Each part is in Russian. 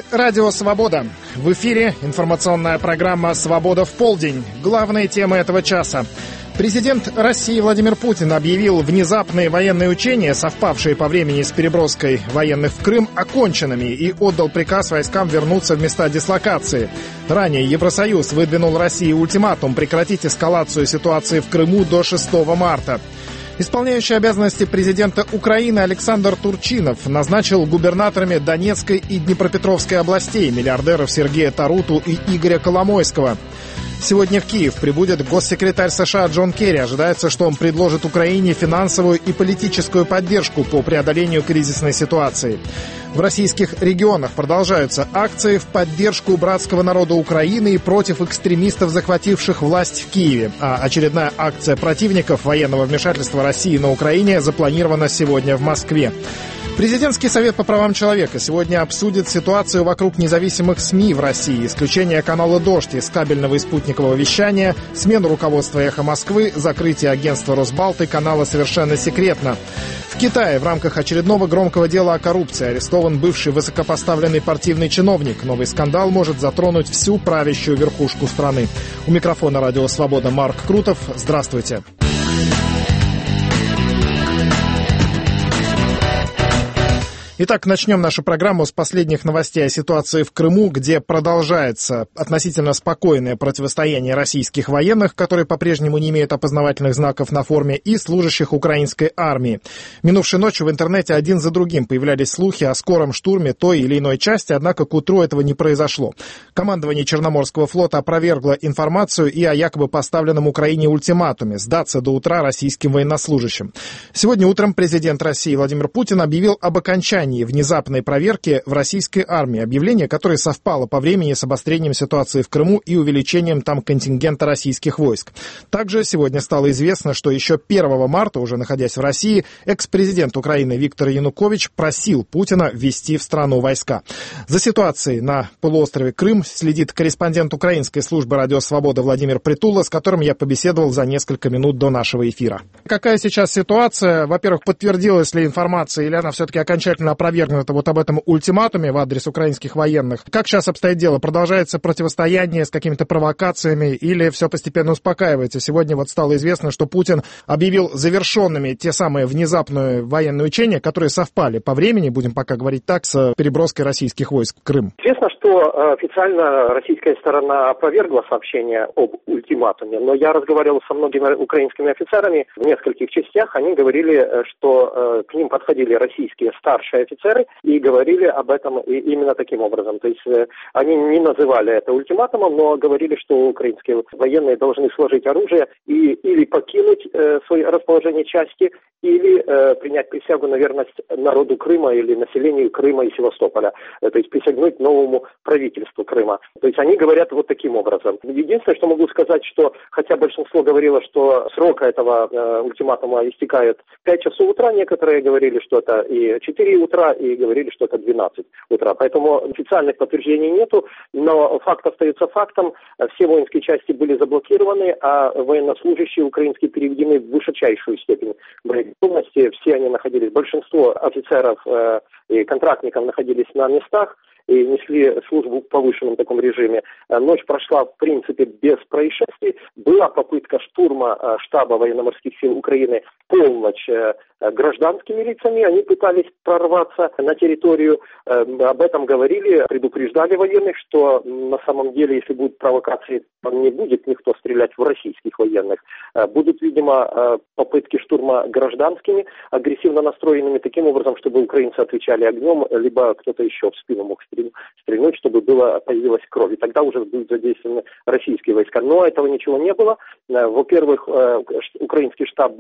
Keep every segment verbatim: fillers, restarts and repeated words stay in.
Радио «Свобода». В эфире информационная программа «Свобода в полдень». Главные темы этого часа. Президент России Владимир Путин объявил внезапные военные учения, совпавшие по времени с переброской военных в Крым, оконченными и отдал приказ войскам вернуться в места дислокации. Ранее Евросоюз выдвинул России ультиматум прекратить эскалацию ситуации в Крыму до шестого марта. Исполняющий обязанности президента Украины Александр Турчинов назначил губернаторами Донецкой и Днепропетровской областей миллиардеров Сергея Таруту и Игоря Коломойского. Сегодня в Киев прибудет госсекретарь США Джон Керри. Ожидается, что он предложит Украине финансовую и политическую поддержку по преодолению кризисной ситуации. В российских регионах продолжаются акции в поддержку братского народа Украины и против экстремистов, захвативших власть в Киеве. А очередная акция противников военного вмешательства России на Украине запланирована сегодня в Москве. Президентский совет по правам человека сегодня обсудит ситуацию вокруг независимых СМИ в России, исключение канала «Дождь» из кабельного и спутникового вещания, смену руководства «Эхо Москвы», закрытие агентства «Росбалт» и канала «Совершенно секретно». В Китае в рамках очередного громкого дела о коррупции арестован бывший высокопоставленный партийный чиновник. Новый скандал может затронуть всю правящую верхушку страны. У микрофона «Радио Свобода» Марк Крутов. Здравствуйте. Итак, начнем нашу программу с последних новостей о ситуации в Крыму, где продолжается относительно спокойное противостояние российских военных, которые по-прежнему не имеют опознавательных знаков на форме, и служащих украинской армии. Минувшей ночью в интернете один за другим появлялись слухи о скором штурме той или иной части, однако к утру этого не произошло. Командование Черноморского флота опровергло информацию и о якобы поставленном Украине ультиматуме сдаться до утра российским военнослужащим. Сегодня утром президент России Владимир Путин объявил об окончании внезапной проверки в российской армии, объявление которое совпало по времени с обострением ситуации в Крыму и увеличением там контингента российских войск. Также сегодня стало известно, что еще первого марта, уже находясь в России, экс-президент Украины Виктор Янукович просил Путина ввести в страну войска. За ситуацией на полуострове Крым следит корреспондент украинской службы «Радио Свобода» Владимир Притула, с которым я побеседовал за несколько минут до нашего эфира. Какая сейчас ситуация? Во-первых, подтвердилась ли информация, или она все-таки окончательно опровергнуто вот об этом ультиматуме в адрес украинских военных? Как сейчас обстоит дело? Продолжается противостояние с какими-то провокациями или все постепенно успокаивается? Сегодня вот стало известно, что Путин объявил завершенными те самые внезапные военные учения, которые совпали по времени, будем пока говорить так, с переброской российских войск в Крым. Известно, что официально российская сторона опровергла сообщение об ультиматуме, но я разговаривал со многими украинскими офицерами в нескольких частях. Они говорили, что к ним подходили российские старшие офицеры и говорили об этом именно таким образом. То есть э, они не называли это ультиматумом, но говорили, что украинские военные должны сложить оружие и или покинуть э, свое расположение части, или э, принять присягу на верность народу Крыма или населению Крыма и Севастополя. Э, то есть присягнуть новому правительству Крыма. То есть они говорят вот таким образом. Единственное, что могу сказать, что хотя большинство говорило, что срок этого э, ультиматума истекает в пять часов утра, некоторые говорили, что это и четыре утра, и говорили, что это двенадцать утра. Поэтому официальных подтверждений нету, но факт остается фактом. Все воинские части были заблокированы, а военнослужащие украинские переведены в высочайшую степень боеготовности. Все они находились, большинство офицеров э, и контрактников находились на местах и несли службу в повышенном таком режиме. Ночь прошла, в принципе, без происшествий. Была попытка штурма штаба военно-морских сил Украины в полночь гражданскими лицами. Они пытались прорваться на территорию. Об этом говорили, предупреждали военных, что на самом деле, если будут провокации, не будет никто стрелять в российских военных. Будут, видимо, попытки штурма гражданскими, агрессивно настроенными таким образом, чтобы украинцы отвечали огнем, либо кто-то еще в спину мог стрельнуть, чтобы было, появилась кровь. И тогда уже будут задействованы российские войска. Но этого ничего не было. Во-первых, украинский штаб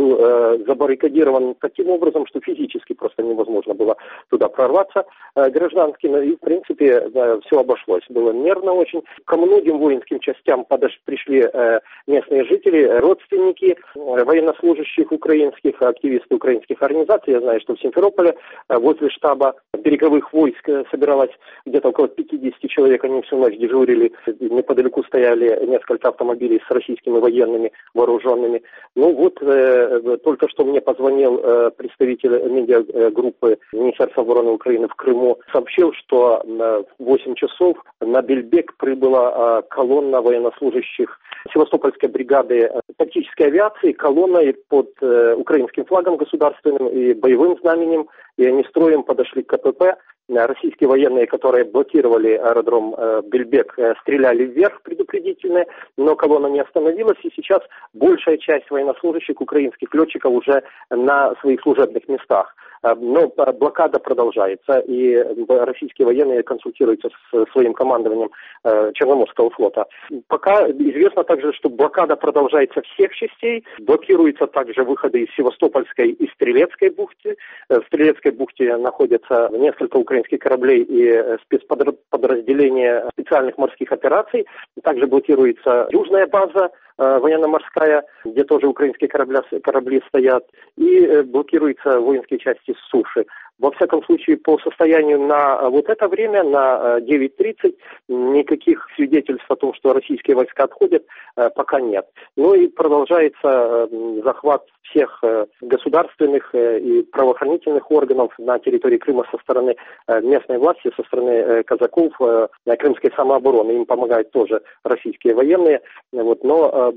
был забаррикадирован таким образом, что физически просто невозможно было туда прорваться гражданским. И, в принципе, все обошлось. Было нервно очень. Ко многим воинским частям подош... пришли местные жители, родственники военнослужащих украинских, активисты украинских организаций. Я знаю, что в Симферополе возле штаба береговых войск собиралось где-то около пятьдесят человек. Они всю ночь дежурили. Неподалеку стояли несколько автомобилей с российскими военными вооруженными. Ну вот, э, только что мне позвонил позвонил представитель медиагруппы Министерства обороны Украины в Крыму, сообщил, что в восемь часов на Бельбек прибыла колонна военнослужащих Севастопольской бригады тактической авиации, колонной под украинским флагом государственным и боевым знаменем, и они строем подошли к КПП. Российские военные, которые блокировали аэродром Бельбек, стреляли вверх предупредительно, но колонна не остановилась, и сейчас большая часть военнослужащих украинских летчиков уже на своих служебных местах. Но блокада продолжается, и российские военные консультируются с своим командованием Черноморского флота. Пока известно также, что блокада продолжается всех частей, блокируются также выходы из Севастопольской и Стрелецкой бухты. В Стрелецкой бухте находятся несколько украинских кораблей и спецподразделения специальных морских операций. Также блокируется южная база военно-морская, где тоже украинские корабли, корабли стоят, и блокируются воинские части с суши. Во всяком случае, по состоянию на вот это время, на девять тридцать, никаких свидетельств о том, что российские войска отходят, пока нет. Ну и продолжается захват всех государственных и правоохранительных органов на территории Крыма со стороны местной власти, со стороны казаков, крымской самообороны. Им помогают тоже российские военные. Вот, но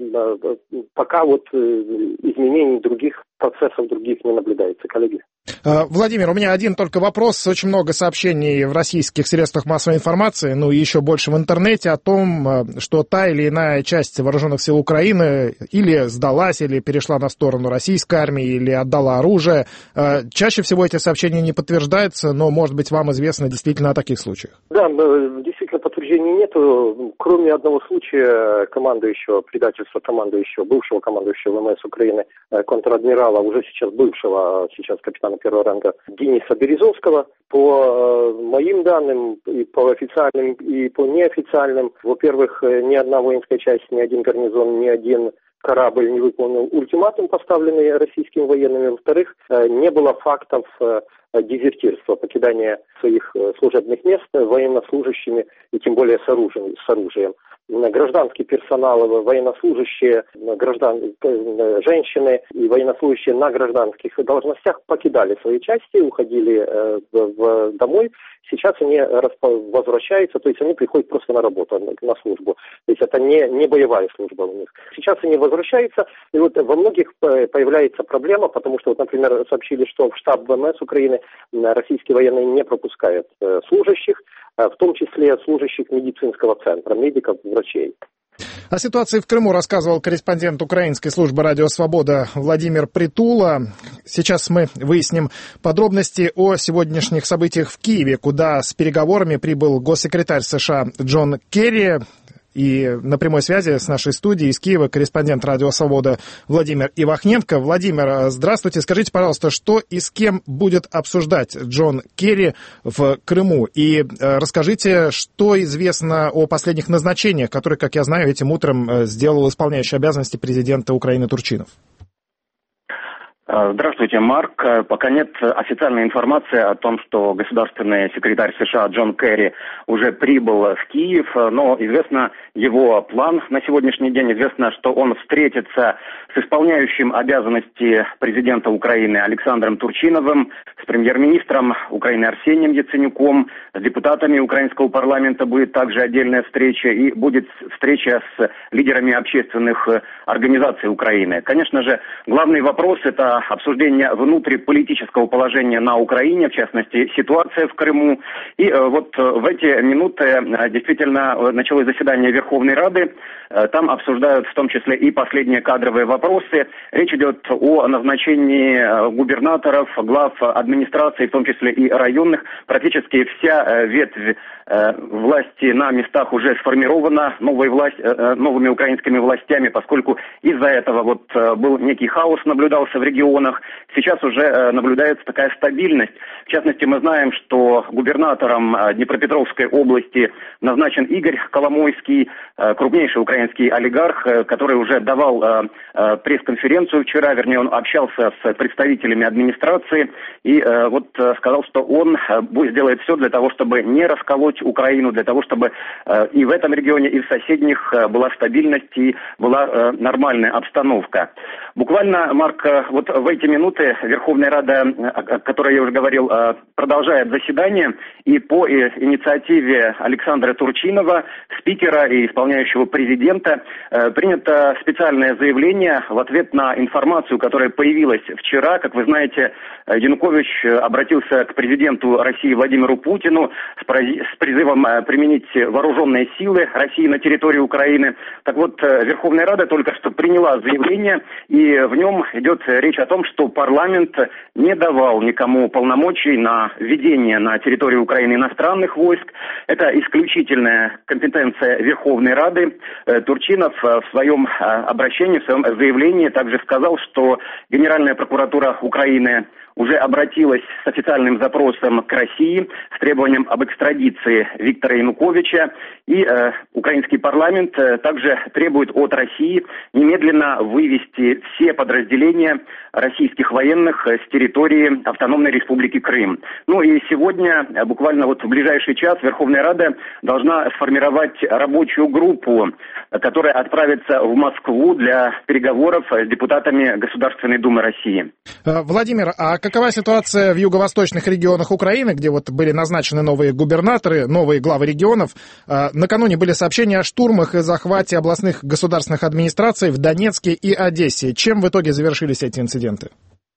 пока вот изменений других процессов других не наблюдается, коллеги. Владимир, у меня один только вопрос. Очень много сообщений в российских средствах массовой информации, ну и еще больше в интернете, о том, что та или иная часть вооруженных сил Украины или сдалась, или перешла на сторону российской армии, или отдала оружие. Чаще всего эти сообщения не подтверждаются, но, может быть, вам известно действительно о таких случаях. Да, действительно подтверждений нет, кроме одного случая командующего, предательства командующего, бывшего командующего ВМС Украины, контр-адмирала, уже сейчас бывшего, сейчас капитана первого ранга Дениса Березовского. По моим данным, и по официальным, и по неофициальным, во-первых, ни одна воинская часть, ни один гарнизон, ни один корабль не выполнил ультиматум, поставленный российскими военными. Во-вторых, не было фактов дезертирства, покидания своих служебных мест военнослужащими и тем более с оружием. С оружием. Гражданский персонал, военнослужащие, граждан, женщины и военнослужащие на гражданских должностях покидали свои части, уходили в, в домой. Сейчас они возвращаются, то есть они приходят просто на работу, на службу. То есть это не, не боевая служба у них. Сейчас они возвращаются, и вот во многих появляется проблема, потому что, вот, например, сообщили, что в штаб ВМС Украины российские военные не пропускают служащих, в том числе служащих медицинского центра, медиков, врачей. О ситуации в Крыму рассказывал корреспондент украинской службы «Радио Свобода» Владимир Притула. Сейчас мы выясним подробности о сегодняшних событиях в Киеве, куда с переговорами прибыл госсекретарь США Джон Керри. И на прямой связи с нашей студией из Киева корреспондент «Радио Свобода» Владимир Ивахненко. Владимир, здравствуйте. Скажите, пожалуйста, что и с кем будет обсуждать Джон Керри в Крыму? И расскажите, что известно о последних назначениях, которые, как я знаю, этим утром сделал исполняющий обязанности президента Украины Турчинов. Здравствуйте, Марк. Пока нет официальной информации о том, что государственный секретарь США Джон Керри уже прибыл в Киев, но известно его план на сегодняшний день. Известно, что он встретится с исполняющим обязанности президента Украины Александром Турчиновым, с премьер-министром Украины Арсением Яценюком, с депутатами украинского парламента будет также отдельная встреча, и будет встреча с лидерами общественных организаций Украины. Конечно же, главный вопрос – это обсуждение внутриполитического положения на Украине, в частности, ситуация в Крыму. И вот в эти минуты действительно началось заседание Верховной Рады. Там обсуждают в том числе и последние кадровые вопросы. Речь идет о назначении губернаторов, глав администрации, в том числе и районных. Практически вся ветвь власти на местах уже сформирована новой власть, новыми украинскими властями, поскольку из-за этого вот был некий хаос, наблюдался в регионах. Сейчас уже наблюдается такая стабильность. В частности, мы знаем, что губернатором Днепропетровской области назначен Игорь Коломойский, крупнейший украинский олигарх, который уже давал пресс-конференцию вчера, вернее, он общался с представителями администрации и вот сказал, что он сделает все для того, чтобы не расколоть вернуть Украину, для того, чтобы и в этом регионе, и в соседних была стабильность и была нормальная обстановка. Буквально, Марк, вот в эти минуты Верховная Рада, о которой я уже говорил, продолжает заседание, и по инициативе Александра Турчинова, спикера и исполняющего президента, принято специальное заявление в ответ на информацию, которая появилась вчера. Как вы знаете, Янукович обратился к президенту России Владимиру Путину с призывом применить вооруженные силы России на территории Украины. Так вот, Верховная Рада только что приняла заявление, и в нем идет речь о том, что парламент не давал никому полномочий на введение на территорию Украины иностранных войск. Это исключительная компетенция Верховной Рады. Турчинов в своем обращении, в своем заявлении также сказал, что Генеральная прокуратура Украины уже обратилась с официальным запросом к России с требованием об экстрадиции Виктора Януковича. И э, украинский парламент э, также требует от России немедленно вывести все подразделения российских военных с территории Автономной Республики Крым. Ну и сегодня, буквально вот в ближайший час, Верховная Рада должна сформировать рабочую группу, которая отправится в Москву для переговоров с депутатами Государственной Думы России. Владимир, а какова ситуация в юго-восточных регионах Украины, где вот были назначены новые губернаторы, новые главы регионов? Накануне были сообщения о штурмах и захвате областных государственных администраций в Донецке и Одессе. Чем в итоге завершились эти инциденты?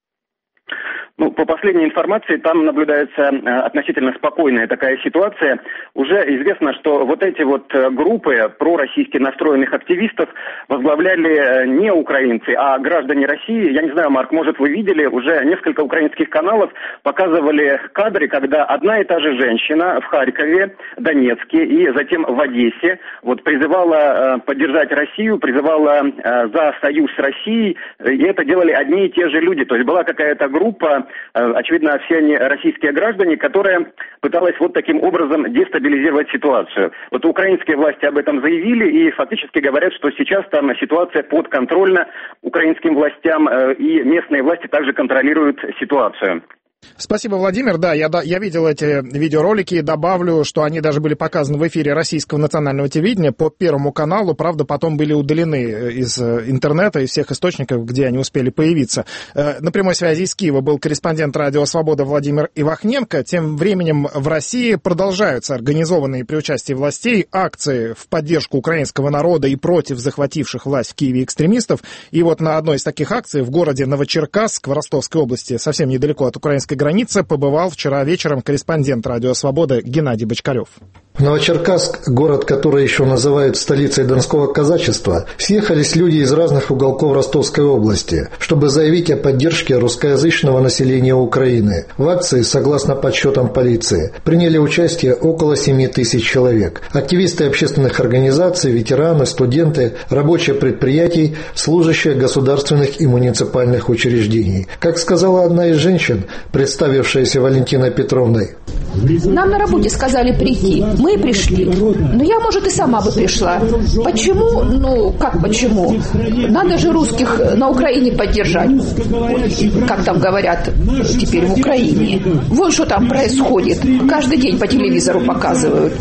Ну, по последней информации, там наблюдается э, относительно спокойная такая ситуация. Уже известно, что вот эти вот группы пророссийски настроенных активистов возглавляли не украинцы, а граждане России. Я не знаю, Марк, может, вы видели, уже несколько украинских каналов показывали кадры, когда одна и та же женщина в Харькове, Донецке и затем в Одессе вот призывала э, поддержать Россию, призывала э, за союз с Россией, и это делали одни и те же люди. То есть была какая-то группа, очевидно, все они российские граждане, которая пыталась вот таким образом дестабилизировать ситуацию. Вот украинские власти об этом заявили и фактически говорят, что сейчас там ситуация подконтрольна украинским властям, и местные власти также контролируют ситуацию. Спасибо, Владимир. Да, я, я видел эти видеоролики и добавлю, что они даже были показаны в эфире российского национального телевидения по Первому каналу. Правда, потом были удалены из интернета, из всех источников, где они успели появиться. На прямой связи из Киева был корреспондент радио «Свобода» Владимир Ивахненко. Тем временем в России продолжаются организованные при участии властей акции в поддержку украинского народа и против захвативших власть в Киеве экстремистов. И вот на одной из таких акций в городе Новочеркасск в Ростовской области, совсем недалеко от украинской границы, побывал вчера вечером корреспондент радио «Свобода» Геннадий Бочкарев. В Новочеркасск, город, который еще называют столицей Донского казачества, съехались люди из разных уголков Ростовской области, чтобы заявить о поддержке русскоязычного населения Украины. В акции, согласно подсчетам полиции, приняли участие около семи тысяч человек. Активисты общественных организаций, ветераны, студенты, рабочие предприятий, служащие государственных и муниципальных учреждений. Как сказала одна из женщин, представившаяся Валентиной Петровной: нам на работе сказали прийти. Мы пришли. Но я, может, и сама бы пришла. Почему? Ну, как почему? Надо же русских на Украине поддержать. Как там говорят теперь в Украине. Вот что там происходит. Каждый день по телевизору показывают.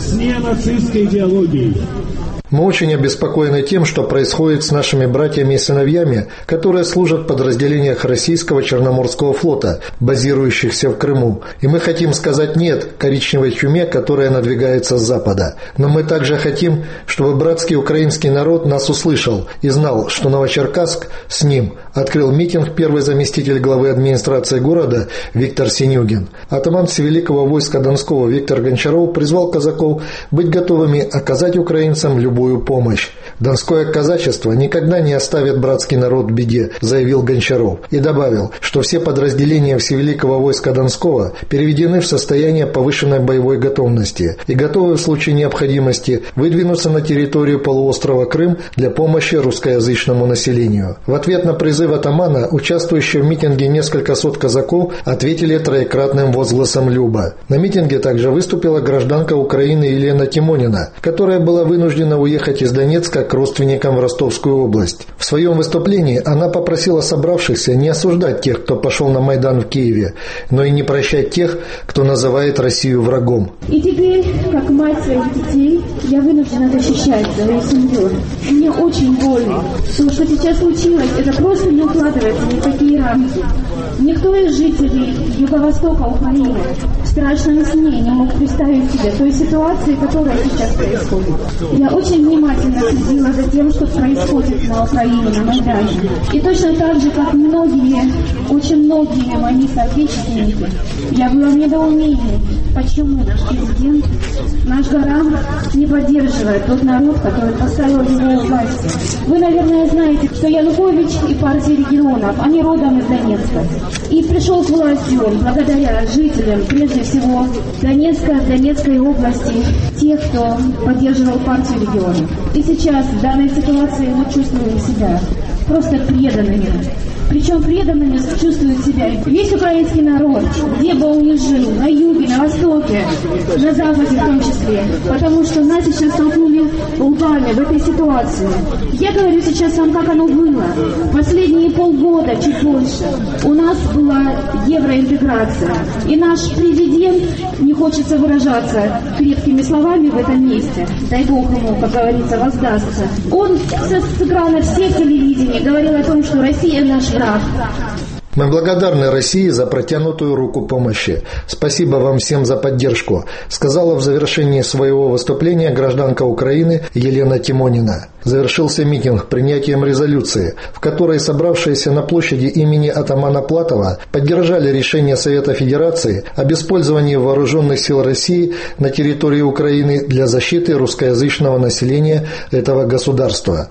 Мы очень обеспокоены тем, что происходит с нашими братьями и сыновьями, которые служат в подразделениях российского Черноморского флота, базирующихся в Крыму. И мы хотим сказать «нет» коричневой чуме, которая надвигается с запада. Но мы также хотим, чтобы братский украинский народ нас услышал и знал, что Новочеркасск с ним. Открыл митинг первый заместитель главы администрации города Виктор Синюгин. Атаман Всевеликого войска Донского Виктор Гончаров призвал казаков быть готовыми оказать украинцам любую помощь. Донское казачество никогда не оставит братский народ в беде, заявил Гончаров. И добавил, что все подразделения Всевеликого войска Донского переведены в состояние повышенной боевой готовности и готовы в случае необходимости выдвинуться на территорию полуострова Крым для помощи русскоязычному населению. В ответ на призыв атамана, участвующие в митинге несколько сот казаков ответили троекратным возгласом «Люба». На митинге также выступила гражданка Украины Елена Тимонина, которая была вынуждена уехать из Донецка к родственникам в Ростовскую область. В своем выступлении она попросила собравшихся не осуждать тех, кто пошел на Майдан в Киеве, но и не прощать тех, кто называет Россию врагом. И теперь, как мать своих детей, я вынуждена защищать свою семью. Мне очень больно. То, что сейчас случилось, это просто не укладывается ни в какие рамки. Никто из жителей юго-востока Украины в страшном сне не мог представить себе той ситуации, которая сейчас происходит. Я очень внимательно следила за тем, что происходит на Украине, на Майдане. И точно так же, как многие, очень многие мои соотечественники, я была в недоумении, почему наш президент, наш гарант не поддерживает тот народ, который поставил его у власти. Вы, наверное, знаете, что Янукович и партия регионов, они родом из Донецка. И пришел к власти он благодаря жителям, прежде всего, Донецка, Донецкой области, тех, кто поддерживал партию регионов. И сейчас в данной ситуации мы чувствуем себя просто преданными. Причем преданными чувствует себя весь украинский народ, где бы он ни жил, на юге, на востоке, на западе в том числе. Потому что нас сейчас столкнули лбами в этой ситуации. Я говорю сейчас вам, как оно было. Последние полгода, чуть больше, у нас была евроинтеграция. И наш президент, не хочется выражаться крепкими словами в этом месте, дай Бог ему, как говорится, воздастся. Он с экрана всех телевидений говорил о том, что Россия наш враг. Мы благодарны России за протянутую руку помощи. Спасибо вам всем за поддержку, сказала в завершении своего выступления гражданка Украины Елена Тимонина. Завершился митинг принятием резолюции, в которой собравшиеся на площади имени атамана Платова поддержали решение Совета Федерации об использовании вооруженных сил России на территории Украины для защиты русскоязычного населения этого государства.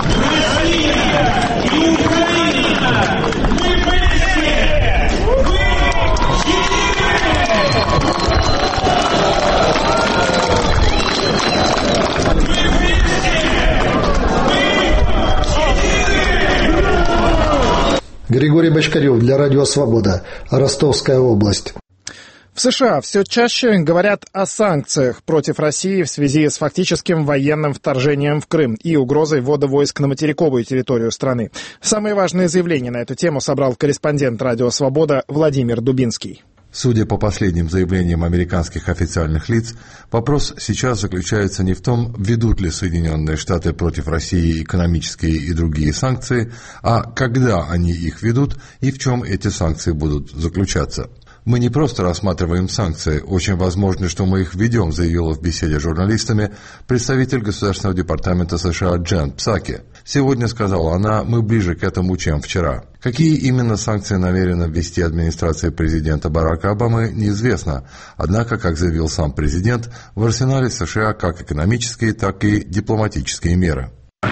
Григорий Бочкарев для Радио Свобода, Ростовская область. В США все чаще говорят о санкциях против России в связи с фактическим военным вторжением в Крым и угрозой ввода войск на материковую территорию страны. Самые важные заявления на эту тему собрал корреспондент Радио Свобода Владимир Дубинский. Судя по последним заявлениям американских официальных лиц, вопрос сейчас заключается не в том, ведут ли Соединенные Штаты против России экономические и другие санкции, а когда они их ведут и в чем эти санкции будут заключаться. «Мы не просто рассматриваем санкции, очень возможно, что мы их введем», заявила в беседе с журналистами представитель Государственного департамента США Джен Псаки. «Сегодня, — сказала она, — мы ближе к этому, чем вчера». Какие именно санкции намерена ввести администрация президента Барака Обамы, неизвестно. Однако, как заявил сам президент, в арсенале США как экономические, так и дипломатические меры.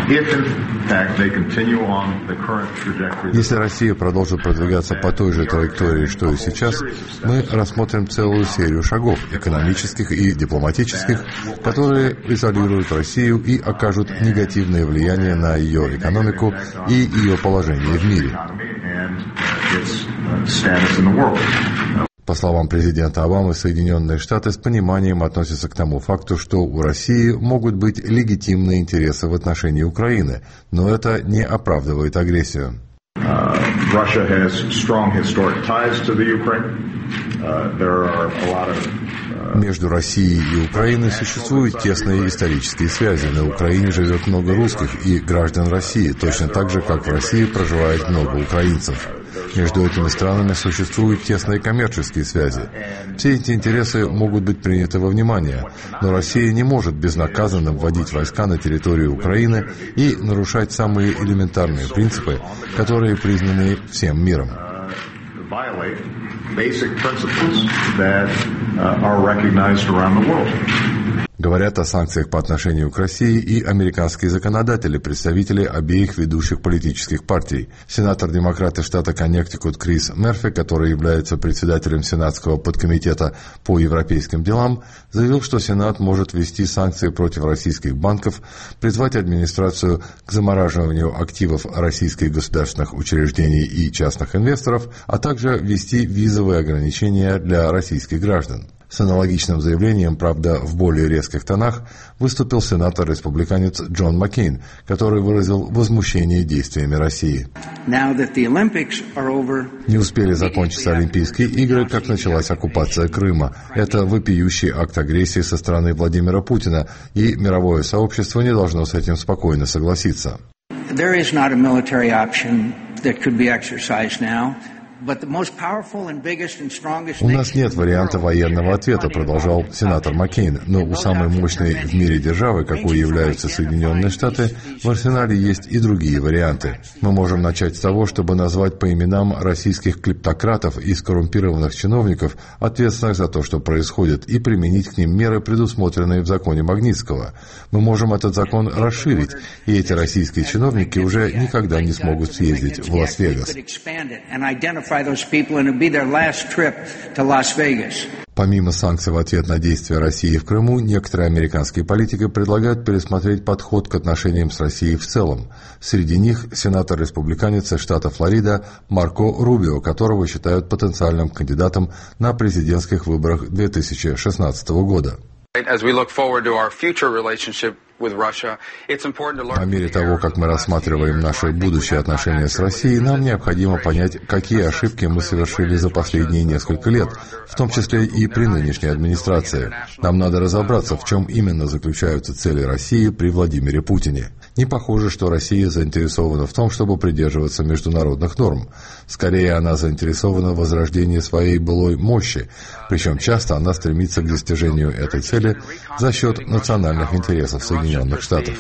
Если Россия продолжит продвигаться по той же траектории, что и сейчас, мы рассмотрим целую серию шагов, экономических и дипломатических, которые изолируют Россию и окажут негативное влияние на ее экономику и ее положение в мире. По словам президента Обамы, Соединенные Штаты с пониманием относятся к тому факту, что у России могут быть легитимные интересы в отношении Украины, но это не оправдывает агрессию. Между Россией и Украиной существуют тесные исторические связи. На Украине живет много русских и граждан России, точно так же, как в России проживает много украинцев. Между этими странами существуют тесные коммерческие связи. Все эти интересы могут быть приняты во внимание, но Россия не может безнаказанно вводить войска на территорию Украины и нарушать самые элементарные принципы, которые признаны всем миром. Говорят о санкциях по отношению к России и американские законодатели, представители обеих ведущих политических партий. Сенатор-демократ из штата Коннектикут Крис Мерфи, который является председателем Сенатского подкомитета по европейским делам, заявил, что Сенат может ввести санкции против российских банков, призвать администрацию к замораживанию активов российских государственных учреждений и частных инвесторов, а также ввести визовые ограничения для российских граждан. С аналогичным заявлением, правда, в более резких тонах, выступил сенатор-республиканец Джон Маккейн, который выразил возмущение действиями России. Не успели закончиться Олимпийские игры, как началась оккупация Крыма. Это вопиющий акт агрессии со стороны Владимира Путина, и мировое сообщество не должно с этим спокойно согласиться. У нас нет варианта военного ответа, продолжал сенатор Маккейн, но у самой мощной в мире державы, какой являются Соединенные Штаты, в арсенале есть и другие варианты. Мы можем начать с того, чтобы назвать по именам российских клептократов и скоррумпированных чиновников, ответственных за то, что происходит, и применить к ним меры, предусмотренные в законе Магнитского. Мы можем этот закон расширить, и эти российские чиновники уже никогда не смогут съездить в Лас-Вегас. Помимо санкций в ответ на действия России в Крыму, некоторые американские политики предлагают пересмотреть подход к отношениям с Россией в целом. Среди них сенатор-республиканец из штата Флорида Марко Рубио, которого считают потенциальным кандидатом на президентских выборах две тысячи шестнадцатого года. По мере того, как мы рассматриваем наши будущие отношения с Россией, нам необходимо понять, какие ошибки мы совершили за последние несколько лет, в том числе и при нынешней администрации. Нам надо разобраться, в чем именно заключаются цели России при Владимире Путине. Не похоже, что Россия заинтересована в том, чтобы придерживаться международных норм. Скорее, она заинтересована в возрождении своей былой мощи, причем часто она стремится к достижению этой цели за счет национальных интересов Соединенных Штатов.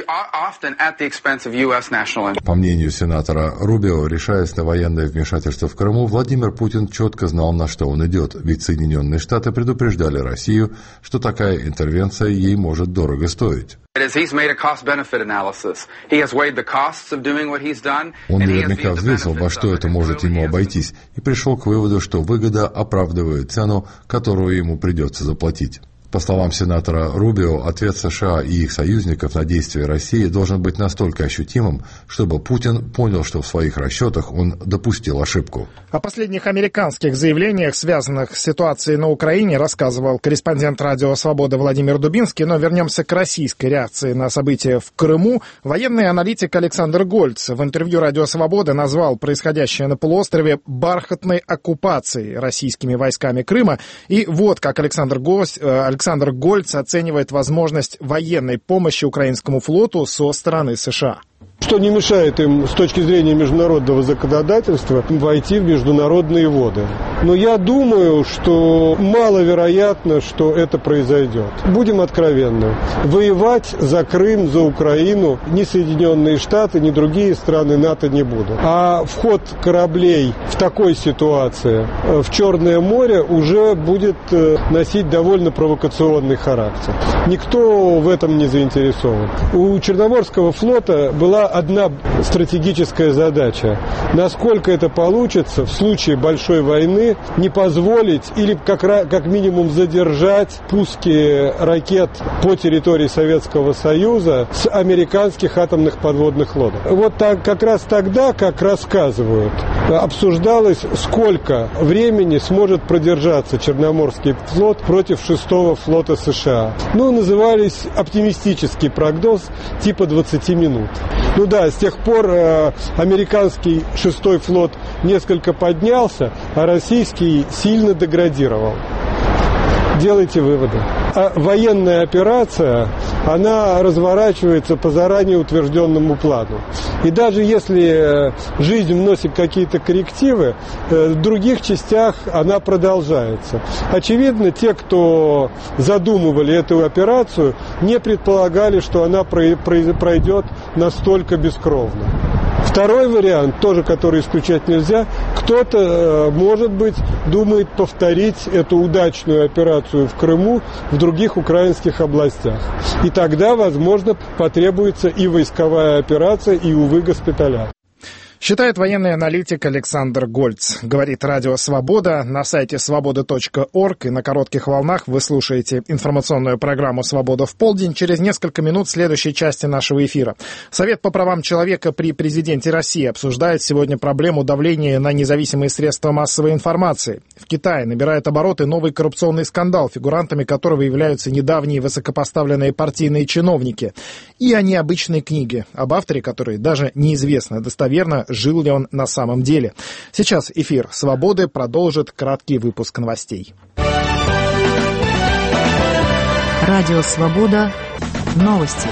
По мнению сенатора Рубио, решаясь на военное вмешательство в Крыму, Владимир Путин четко знал, на что он идет, ведь Соединенные Штаты предупреждали Россию, что такая интервенция ей может дорого стоить. Он наверняка взвесил, во что это может ему обойтись, и пришел к выводу, что выгода оправдывает цену, которую ему придется заплатить. По словам сенатора Рубио, ответ США и их союзников на действия России должен быть настолько ощутимым, чтобы Путин понял, что в своих расчетах он допустил ошибку. О последних американских заявлениях, связанных с ситуацией на Украине, рассказывал корреспондент радио «Свобода» Владимир Дубинский. Но вернемся к российской реакции на события в Крыму. Военный аналитик Александр Гольц в интервью радио «Свобода» назвал происходящее на полуострове бархатной оккупацией российскими войсками Крыма. И вот как Александр Гольц, Александр Гольц оценивает возможность военной помощи украинскому флоту со стороны США. Что не мешает им с точки зрения международного законодательства войти в международные воды. Но я думаю, что маловероятно, что это произойдет. Будем откровенны. Воевать за Крым, за Украину ни Соединенные Штаты, ни другие страны НАТО не будут. А вход кораблей в такой ситуации в Черное море уже будет носить довольно провокационный характер. Никто в этом не заинтересован. У Черноморского флота была одна стратегическая задача. Насколько это получится в случае большой войны не позволить или как, как минимум задержать пуски ракет по территории Советского Союза с американских атомных подводных лодок. Вот так, как раз тогда, как рассказывают, обсуждалось, сколько времени сможет продержаться Черноморский флот против шестого флота США. Ну, назывались оптимистический прогноз типа двадцать минут. Ну да, с тех пор э, американский шестой флот несколько поднялся, а российский сильно деградировал. Делайте выводы. А военная операция, она разворачивается по заранее утвержденному плану. И даже если жизнь вносит какие-то коррективы, в других частях она продолжается. Очевидно, те, кто задумывали эту операцию, не предполагали, что она пройдет настолько бескровно. Второй вариант, тоже который исключать нельзя, кто-то, может быть, думает повторить эту удачную операцию в Крыму в других украинских областях. И тогда, возможно, потребуется и войсковая операция, и, увы, госпиталя. Считает военный аналитик Александр Гольц. Говорит радио «Свобода». На сайте свобода точка орг и на коротких волнах вы слушаете информационную программу «Свобода в полдень». Через несколько минут следующей части нашего эфира. Совет по правам человека при президенте России обсуждает сегодня проблему давления на независимые средства массовой информации. В Китае набирает обороты новый коррупционный скандал, фигурантами которого являются недавние высокопоставленные партийные чиновники. И о необычной книге, об авторе которой даже неизвестно достоверно, жил ли он на самом деле. Сейчас эфир «Свободы» продолжит краткий выпуск новостей. Радио «Свобода». Новости.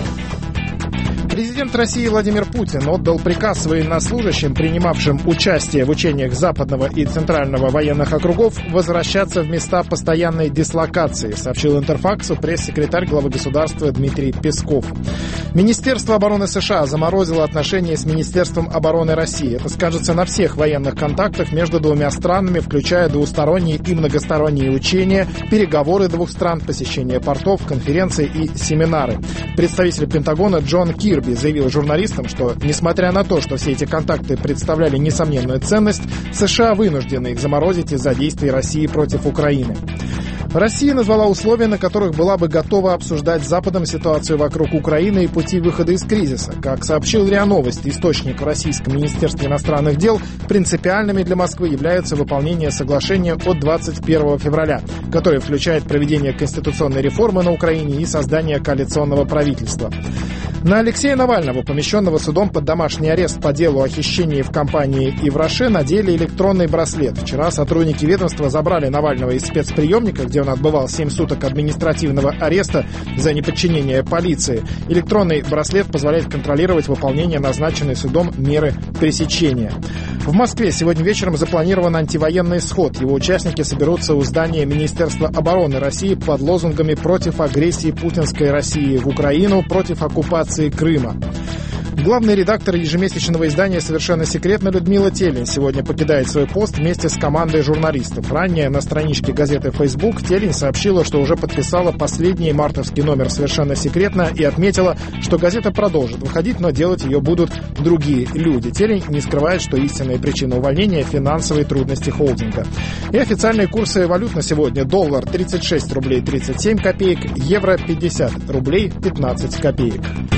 Президент России Владимир Путин отдал приказ военнослужащим, принимавшим участие в учениях Западного и Центрального военных округов, возвращаться в места постоянной дислокации, сообщил Интерфаксу пресс-секретарь главы государства Дмитрий Песков. Министерство обороны США заморозило отношения с Министерством обороны России. Это скажется на всех военных контактах между двумя странами, включая двусторонние и многосторонние учения, переговоры двух стран, посещение портов, конференции и семинары. Представитель Пентагона Джон Кирби заявил журналистам, что, несмотря на то, что все эти контакты представляли несомненную ценность, США вынуждены их заморозить из-за действий России против Украины. Россия назвала условия, на которых была бы готова обсуждать с Западом ситуацию вокруг Украины и пути выхода из кризиса. Как сообщил РИА Новости, источник в Российском Министерстве иностранных дел, принципиальными для Москвы являются выполнение соглашения от двадцать первого февраля, которое включает проведение конституционной реформы на Украине и создание коалиционного правительства. На Алексея Навального, помещенного судом под домашний арест по делу о хищении в компании «Ивраше», надели электронный браслет. Вчера сотрудники ведомства забрали Навального из спецприемника, где он отбывал семь суток административного ареста за неподчинение полиции. Электронный браслет позволяет контролировать выполнение назначенной судом меры пресечения. В Москве сегодня вечером запланирован антивоенный сход. Его участники соберутся у здания Министерства обороны России под лозунгами «Против агрессии путинской России в Украину», «Против оккупации Крыма». Главный редактор ежемесячного издания «Совершенно секретно» Людмила Телень сегодня покидает свой пост вместе с командой журналистов. Ранее на страничке газеты Facebook Телень сообщила, что уже подписала последний мартовский номер «Совершенно секретно» и отметила, что газета продолжит выходить, но делать ее будут другие люди. Телень не скрывает, что истинная причина увольнения – финансовые трудности холдинга. И официальные курсы валют на сегодня: доллар тридцать шесть рублей тридцать семь копеек, евро пятьдесят рублей пятнадцать копеек.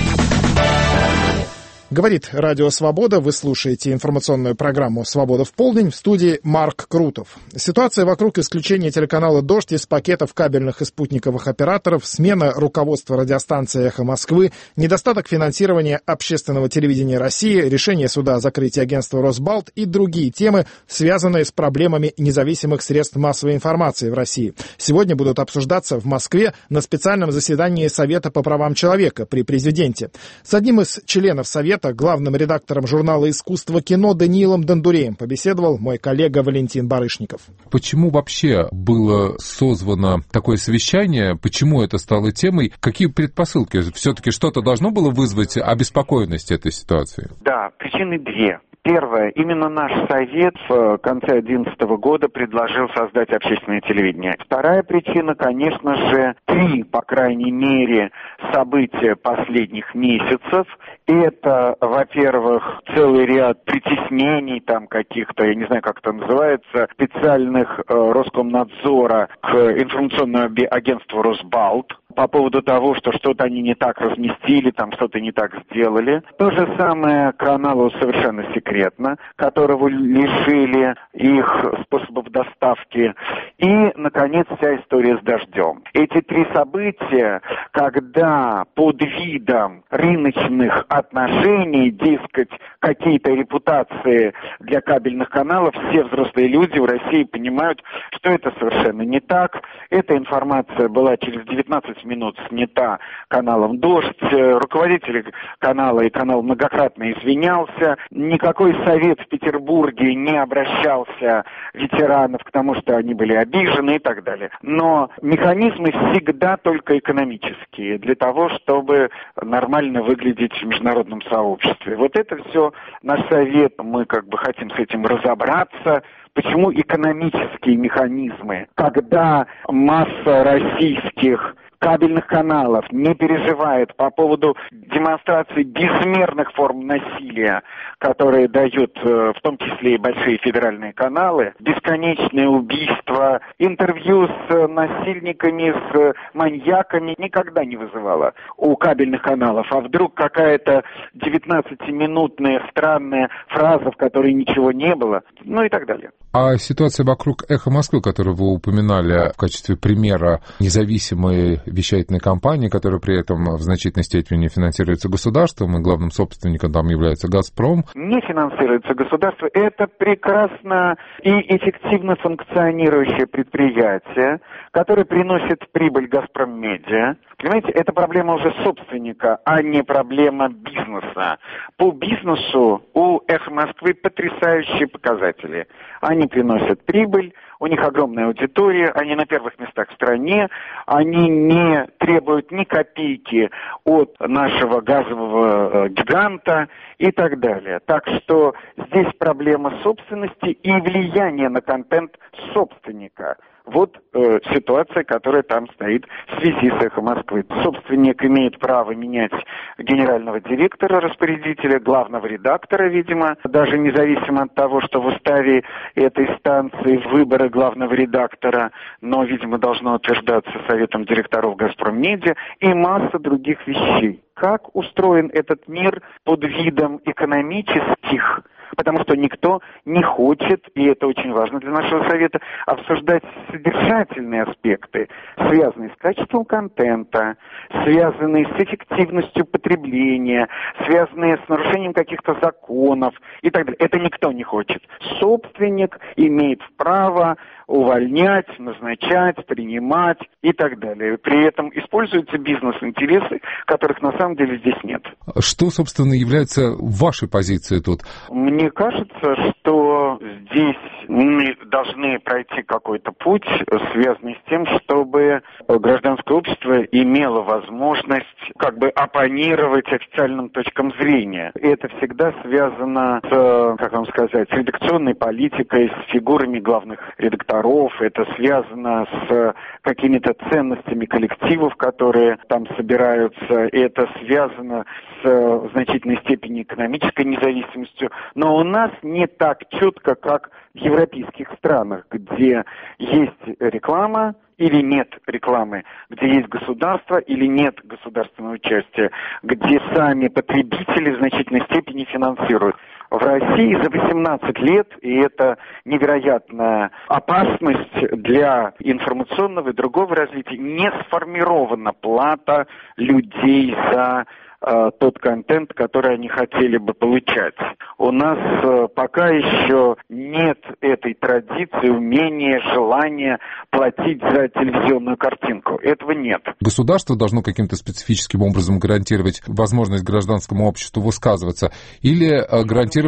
Говорит радио «Свобода». Вы слушаете информационную программу «Свобода в полдень». В студии Марк Крутов. Ситуация вокруг исключения телеканала «Дождь» из пакетов кабельных и спутниковых операторов, смена руководства радиостанции «Эхо Москвы», недостаток финансирования общественного телевидения России, решение суда о закрытии агентства «Росбалт» и другие темы, связанные с проблемами независимых средств массовой информации в России. Сегодня будут обсуждаться в Москве на специальном заседании Совета по правам человека при президенте. С одним из членов Совета, главным редактором журнала «Искусство кино» Даниилом Дондуреем побеседовал мой коллега Валентин Барышников. Почему вообще было созвано такое совещание? Почему это стало темой? Какие предпосылки? Все-таки что-то должно было вызвать обеспокоенность этой ситуации? Да, причины две. Первое. Именно наш совет в конце две тысячи одиннадцатого года предложил создать общественное телевидение. Вторая причина, конечно же, три, по крайней мере, события последних месяцев. Это, во-первых, целый ряд притеснений, там каких-то, я не знаю, как это называется, специальных э, Роскомнадзора к информационному агентству «Росбалт» по поводу того, что что-то они не так разместили, там что-то не так сделали. То же самое каналу «Совершенно секретно», которого лишили их способов доставки. И, наконец, вся история с «Дождем». Эти три события, когда под видом рыночных отношений, дескать, какие-то репутации для кабельных каналов, все взрослые люди в России понимают, что это совершенно не так. Эта информация была через девятнадцать минут снята каналом «Дождь». Руководитель канала и канал многократно извинялся. Никакой совет в Петербурге не обращался ветеранов к тому, что они были обижены и так далее. Но механизмы всегда только экономические, для того, чтобы нормально выглядеть в международном сообществе. Вот это все наш совет, мы как бы хотим с этим разобраться. Почему экономические механизмы, когда масса российских кабельных каналов не переживает по поводу демонстрации безмерных форм насилия, которые дают в том числе и большие федеральные каналы, бесконечные убийства, интервью с насильниками, с маньяками никогда не вызывало у кабельных каналов. А вдруг какая-то девятнадцатиминутная странная фраза, в которой ничего не было, ну и так далее. А ситуация вокруг «Эхо Москвы», которую вы упоминали в качестве примера независимой вещательной компании, которая при этом в значительной степени финансируется государством, и главным собственником там является «Газпром». Не финансируется государство. Это прекрасно и эффективно функционирующее предприятие, которое приносит прибыль «Газпром Медиа». Понимаете, это проблема уже собственника, а не проблема бизнеса. По бизнесу у «Эхо Москвы» потрясающие показатели. Они приносят прибыль, у них огромная аудитория, они на первых местах в стране, они не требуют ни копейки от нашего газового гиганта и так далее. Так что здесь проблема собственности и влияния на контент собственника. Вот э, ситуация, которая там стоит в связи с «Эхо Москвы». Собственник имеет право менять генерального директора, распорядителя, главного редактора, видимо, даже независимо от того, что в уставе этой станции выборы главного редактора, но, видимо, должно утверждаться Советом директоров «Газпром Медиа» и масса других вещей. Как устроен этот мир под видом экономических, потому что никто не хочет, и это очень важно для нашего совета, обсуждать содержательные аспекты, связанные с качеством контента, связанные с эффективностью потребления, связанные с нарушением каких-то законов и так далее. Это никто не хочет. Собственник имеет право увольнять, назначать, принимать и так далее. При этом используются бизнес-интересы, которых на самом деле здесь нет. Что, собственно, является вашей позицией тут? Мне кажется, что здесь мы должны пройти какой-то путь, связанный с тем, чтобы гражданское общество имело возможность как бы оппонировать официальным точкам зрения. И это всегда связано с, как вам сказать, с редакционной политикой, с фигурами главных редакторов. Это связано с какими-то ценностями коллективов, которые там собираются. Это связано с в значительной степени экономической независимостью. Но у нас не так четко, как в европейских странах, где есть реклама или нет рекламы, где есть государство или нет государственного участия, где сами потребители в значительной степени финансируют. В России за восемнадцать лет, и это невероятная опасность для информационного и другого развития, не сформирована плата людей за э, тот контент, который они хотели бы получать. У нас э, пока еще нет этой традиции, умения, желания платить за телевизионную картинку. Этого нет. Государство должно каким-то специфическим образом гарантировать возможность гражданскому обществу высказываться или э, гарантировать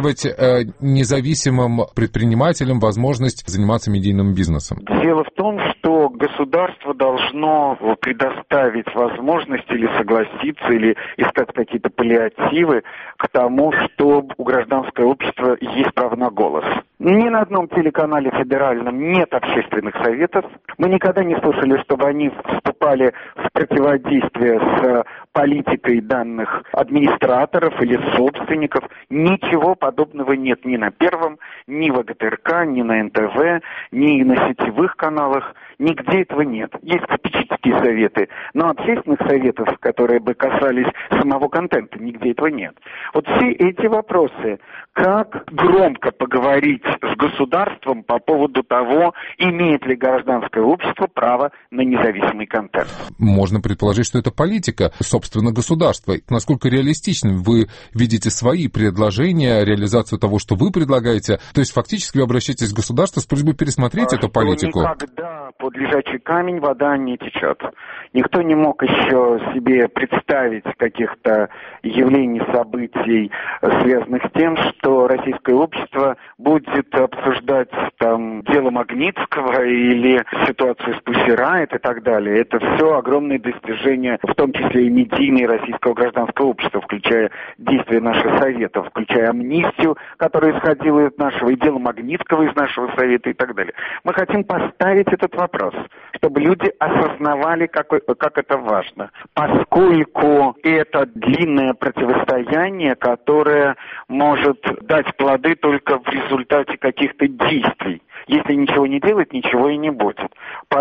независимым предпринимателям возможность заниматься медийным бизнесом? Дело в том, что государство должно предоставить возможность или согласиться, или искать какие-то паллиативы к тому, что у гражданского общества есть право на голос. Ни на одном телеканале федеральном нет общественных советов. Мы никогда не слышали, чтобы они вступали в противодействие с политикой данных администраторов или собственников. Ничего подобного нет ни на Первом, ни в ГТРК, ни на эн тэ вэ, ни на сетевых каналах. Нигде этого нет. Есть попечительские советы, но общественных советов, которые бы касались самого контента, нигде этого нет. Вот все эти вопросы, как громко поговорить с государством по поводу того, имеет ли гражданское общество право на независимый контент. Можно предположить, что это политика, собственно, государства. Насколько реалистичным вы видите свои предложения, реализацию того, что вы предлагаете? То есть фактически вы обращаетесь к государству с просьбой пересмотреть а эту политику? Никогда под лежачий камень вода не течет. Никто не мог еще себе представить каких-то явлений, событий, связанных с тем, что российское общество будет обсуждать там дело Магнитского или ситуацию с Pussy Riot и так далее. Это все огромные достижения, в том числе и медийные российского гражданского общества, включая действия наших советов, включая амнистию, которая исходила из нашего, и дело Магнитского из нашего совета и так далее. Мы хотим поставить этот вопрос. чтобы люди осознавали, как, как это важно. Поскольку это длинное противостояние, которое может дать плоды только в результате каких-то действий. Если ничего не делать, ничего и не будет.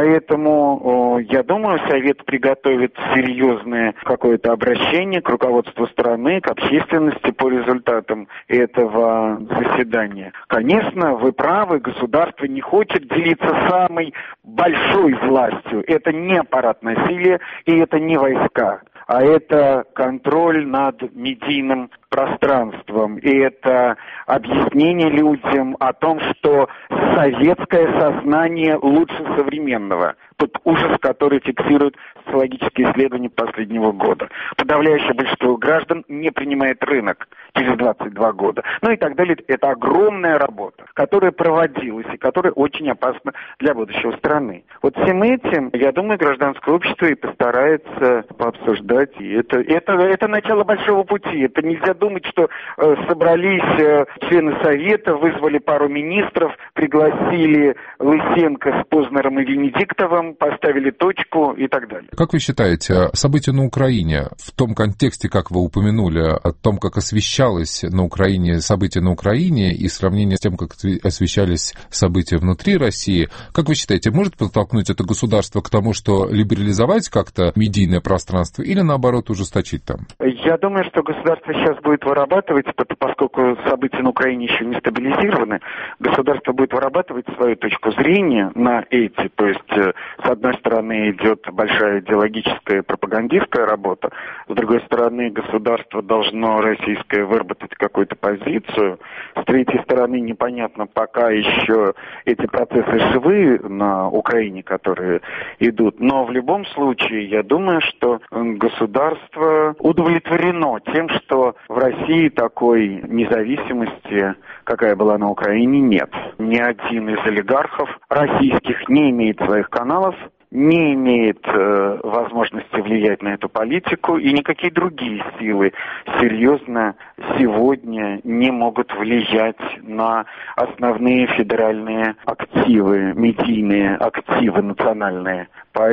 Поэтому, я думаю, Совет приготовит серьезное какое-то обращение к руководству страны, к общественности по результатам этого заседания. Конечно, вы правы, государство не хочет делиться самой большой властью. Это не аппарат насилия и это не войска. А это контроль над медийным пространством. И это объяснение людям о том, что советское сознание лучше современного. Тот ужас, который фиксируют социологические исследования последнего года. Подавляющее большинство граждан не принимает рынок через двадцать два года. Ну и так далее. Это огромная работа, которая проводилась и которая очень опасна для будущего страны. Вот всем этим, я думаю, гражданское общество и постарается пообсуждать. И это, это, это начало большого пути. Это нельзя думать, что э, собрались э, члены Совета, вызвали пару министров, пригласили Лысенко с Познером и Венедиктовым, поставили точку и так далее. Как вы считаете, события на Украине, в том контексте, как вы упомянули, о том, как освещалось на Украине события на Украине и сравнение с тем, как освещались события внутри России, как вы считаете, может подтолкнуть это государство к тому, что либерализовать как-то медийное пространство или, наоборот, ужесточить там? Я думаю, что государство сейчас будет вырабатывать, поскольку события на Украине еще не стабилизированы, государство будет вырабатывать свою точку зрения на эти, то есть с одной стороны идет большая идеологическая пропагандистская работа, с другой стороны государство должно российское выработать какую-то позицию, с третьей стороны непонятно пока еще эти процессы живы на Украине, которые идут, но в любом случае я думаю, что государство удовлетворено тем, что в России такой независимости, какая была на Украине, нет. Ни один из олигархов российских не имеет своих каналов, не имеет э, возможности влиять на эту политику, и никакие другие силы серьезно сегодня не могут влиять на основные федеральные активы, медийные активы национальные.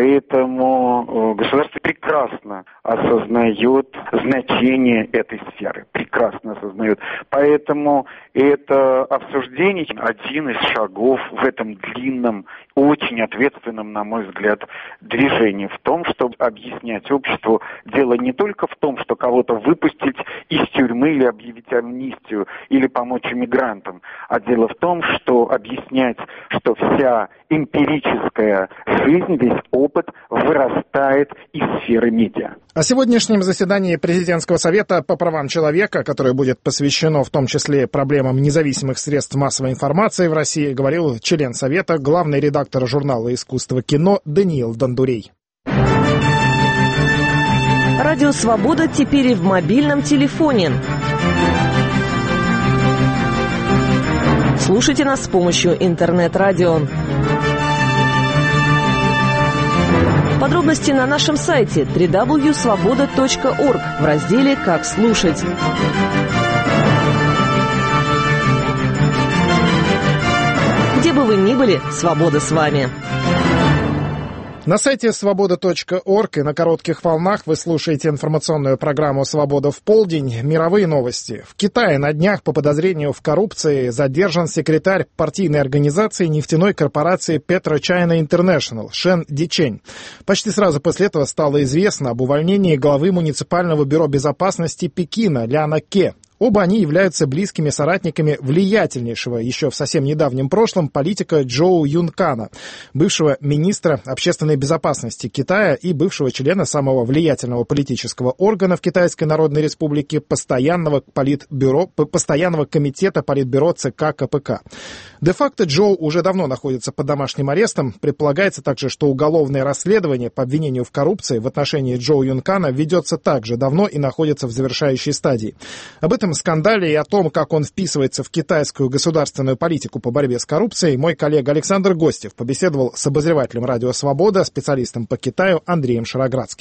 Поэтому э, государство прекрасно осознает значение этой сферы, прекрасно осознает. Поэтому это обсуждение один из шагов в этом длинном, очень ответственном, на мой взгляд, движение в том, чтобы объяснять обществу, дело не только в том, что кого-то выпустить из тюрьмы или объявить амнистию, или помочь иммигрантам, а дело в том, что объяснять, что вся эмпирическая жизнь, весь опыт вырастает из сферы медиа. О сегодняшнем заседании Президентского совета по правам человека, которое будет посвящено в том числе проблемам независимых средств массовой информации в России, говорил член Совета, главный редактор журнала «Искусство кино» Даниил Дондурей. Радио «Свобода» теперь и в мобильном телефоне. Слушайте нас с помощью интернет-радио. Подробности на нашем сайте дабл ю дабл ю дабл ю точка свобода точка орг в разделе «Как слушать». Где бы вы ни были, свобода с вами. На сайте свобода точка орг и на коротких волнах вы слушаете информационную программу «Свобода в полдень». Мировые новости. В Китае на днях по подозрению в коррупции задержан секретарь партийной организации нефтяной корпорации PetroChina International Шен Дичень. Почти сразу после этого стало известно об увольнении главы муниципального бюро безопасности Пекина Ляна Ке. Оба они являются близкими соратниками влиятельнейшего еще в совсем недавнем прошлом политика Чжоу Юнкана, бывшего министра общественной безопасности Китая и бывшего члена самого влиятельного политического органа в Китайской Народной Республике постоянного, политбюро, постоянного комитета политбюро ЦК КПК. Де-факто Чжоу уже давно находится под домашним арестом. Предполагается также, что уголовное расследование по обвинению в коррупции в отношении Чжоу Юнкана ведется также давно и находится в завершающей стадии. Об этом скандале и о том, как он вписывается в китайскую государственную политику по борьбе с коррупцией, мой коллега Александр Гостев побеседовал с обозревателем «Радио Свобода», специалистом по Китаю Андреем Шароградским.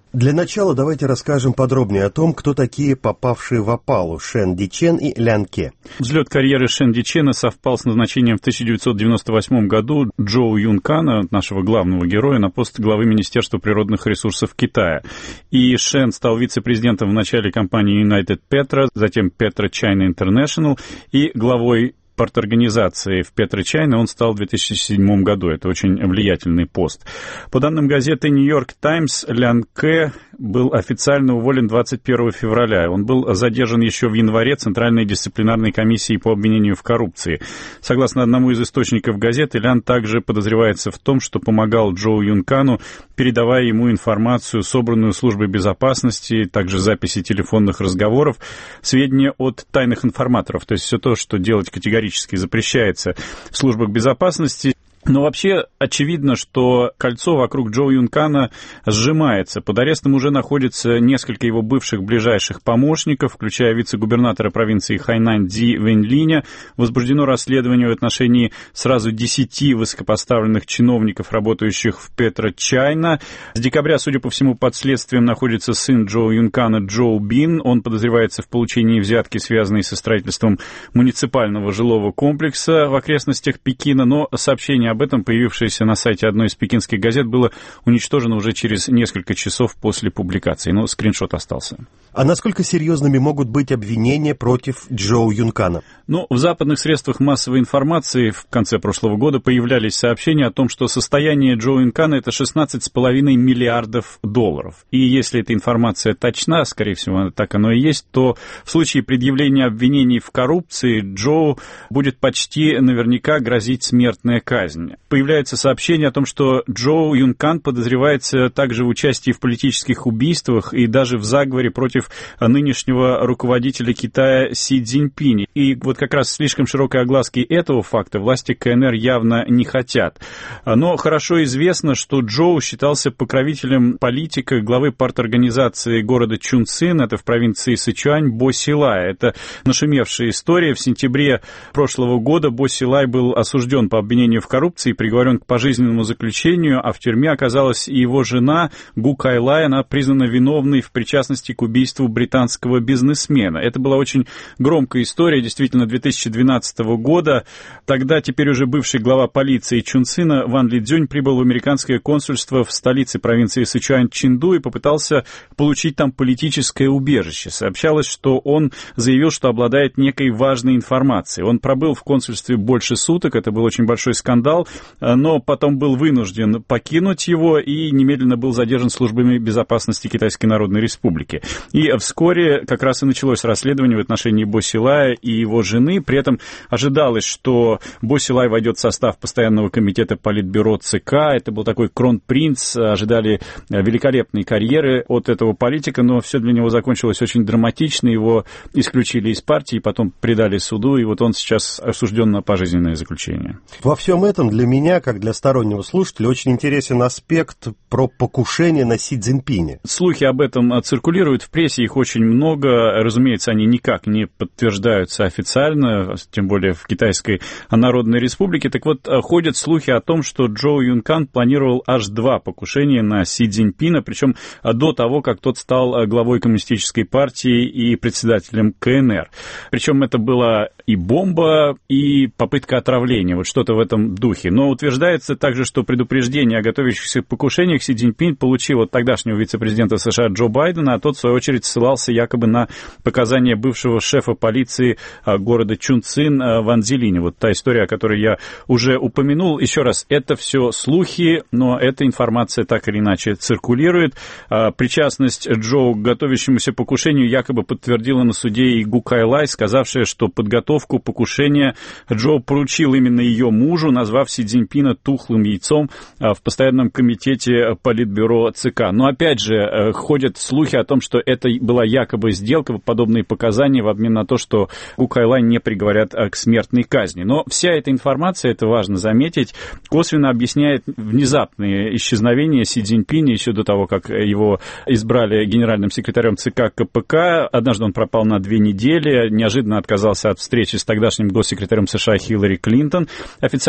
Для начала давайте расскажем подробнее о том, кто такие попавшие в опалу Шэн Дичен и Лян Ке. Взлет карьеры Шэн Дичена совпал с назначением в тысяча девятьсот девяносто восьмом году Чжоу Юнкана, нашего главного героя, на пост главы Министерства природных ресурсов Китая. И Шэн стал вице-президентом в начале компании United Petro, затем Petro China International и главой парторганизации в PetroChina он стал в две тысячи седьмом году. Это очень влиятельный пост. По данным газеты New York Times, Лян Ке был официально уволен двадцать первого февраля. Он был задержан еще в январе Центральной дисциплинарной комиссией по обвинению в коррупции. Согласно одному из источников газеты, Лян также подозревается в том, что помогал Чжоу Юнкану, передавая ему информацию, собранную службой безопасности, также записи телефонных разговоров, сведения от тайных информаторов. То есть все то, что делать категорически запрещается в службах безопасности. Но вообще очевидно, что кольцо вокруг Чжоу Юнкана сжимается. Под арестом уже находится несколько его бывших ближайших помощников, включая вице-губернатора провинции Хайнань Цзи Вэньлиня. Возбуждено расследование в отношении сразу десяти высокопоставленных чиновников, работающих в PetroChina. С декабря, судя по всему, под следствием находится сын Чжоу Юнкана Чжоу Бин. Он подозревается в получении взятки, связанной со строительством муниципального жилого комплекса в окрестностях Пекина, но сообщение об этом, появившееся на сайте одной из пекинских газет, было уничтожено уже через несколько часов после публикации, но скриншот остался. А насколько серьезными могут быть обвинения против Чжоу Юнкана? Ну, в западных средствах массовой информации в конце прошлого года появлялись сообщения о том, что состояние Чжоу Юнкана — это шестнадцать с половиной миллиардов долларов. И если эта информация точна, скорее всего, так оно и есть, то в случае предъявления обвинений в коррупции Чжоу будет почти наверняка грозить смертная казнь. Появляется сообщение о том, что Чжоу Юнкан подозревается также в участии в политических убийствах и даже в заговоре против нынешнего руководителя Китая Си Цзиньпиня. И вот как раз слишком широкой огласки этого факта власти КНР явно не хотят. Но хорошо известно, что Чжоу считался покровителем политика главы парторганизации города Чунцин, это в провинции Сычуань, Бо Силая. Это нашумевшая история. В сентябре прошлого года Бо Силай был осужден по обвинению в коррупции, приговорен к пожизненному заключению, а в тюрьме оказалась и его жена Гу Кайлай. Она признана виновной в причастности к убийству британского бизнесмена. Это была очень громкая история, действительно, две тысячи двенадцатого года. Тогда теперь уже бывший глава полиции Чунцина Ван Лидзюнь прибыл в американское консульство в столице провинции Сычуань Чинду и попытался получить там политическое убежище. Сообщалось, что он заявил, что обладает некой важной информацией. Он пробыл в консульстве больше суток, это был очень большой скандал, но потом был вынужден покинуть его и немедленно был задержан службами безопасности Китайской Народной Республики. И вскоре как раз и началось расследование в отношении Бо Силая и его жены. При этом ожидалось, что Бо Силай войдет в состав постоянного комитета Политбюро ЦК. Это был такой кронпринц. Ожидали великолепной карьеры от этого политика, но все для него закончилось очень драматично. Его исключили из партии, потом предали суду, и вот он сейчас осужден на пожизненное заключение. Во всем этом для меня, как для стороннего слушателя, очень интересен аспект про покушение на Си Цзиньпиня. Слухи об этом циркулируют в прессе, их очень много. Разумеется, они никак не подтверждаются официально, тем более в Китайской Народной Республике. Так вот, ходят слухи о том, что Чжоу Юнкан планировал аж два покушения на Си Цзиньпина, причем до того, как тот стал главой Коммунистической партии и председателем КНР. Причем это была и бомба, и попытка отравления, вот что-то в этом духе. Но утверждается также, что предупреждение о готовящихся покушениях Си Цзиньпин получил от тогдашнего вице-президента США Джо Байдена, а тот, в свою очередь, ссылался якобы на показания бывшего шефа полиции города Чунцин Ван Зилиня. Вот та история, о которой я уже упомянул. Еще раз, это все слухи, но эта информация так или иначе циркулирует. Причастность Джо к готовящемуся покушению якобы подтвердила на суде и Гу Кайлай, сказавшая, что подготовку покушения Джо поручил именно ее мужу, назвав Си Цзиньпина тухлым яйцом в постоянном комитете Политбюро ЦК. Но опять же, ходят слухи о том, что это была якобы сделка, подобные показания в обмен на то, что Гу Кайлай не приговорят к смертной казни. Но вся эта информация, это важно заметить, косвенно объясняет внезапное исчезновение Си Цзиньпиня еще до того, как его избрали генеральным секретарем ЦК КПК. Однажды он пропал на две недели, неожиданно отказался от встречи с тогдашним госсекретарем США Хиллари Клинтон. Официальная причина